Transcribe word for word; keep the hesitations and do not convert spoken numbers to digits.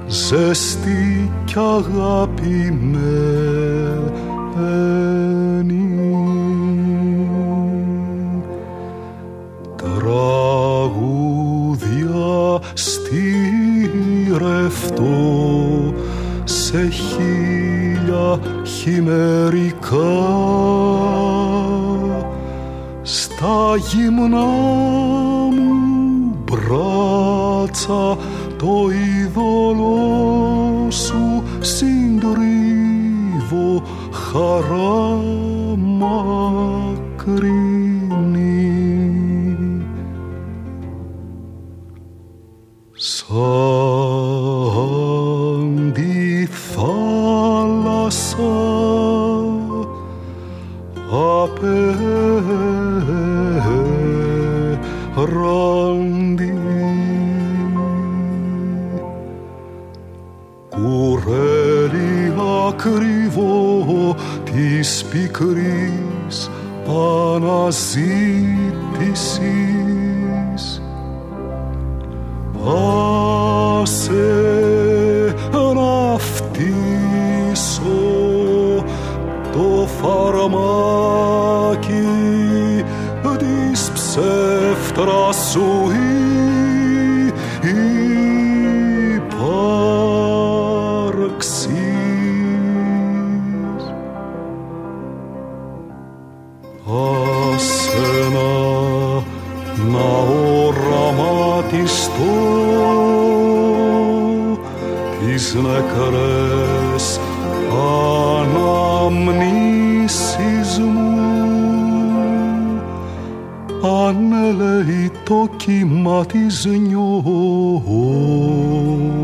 ζεστή κι αγαπημένη. Τραγούδια στιρευτό σε χίλια χειμερικά, στα γυμνά μου μπράτσα το είδωλό σου συντρίβω χαρά μακρινή. Σαν τη θάλασσα απέραντη, κουρέλι ακριβό της πικρής παναζήτησης, άσε να φτύσω το φαρμάκι της ψεύτρας σου ύπαρξης. Άσε να, να οραματιστώ τις νεκρές αναμνήσεις μου, ανέλεει το κύμα της νιώτης.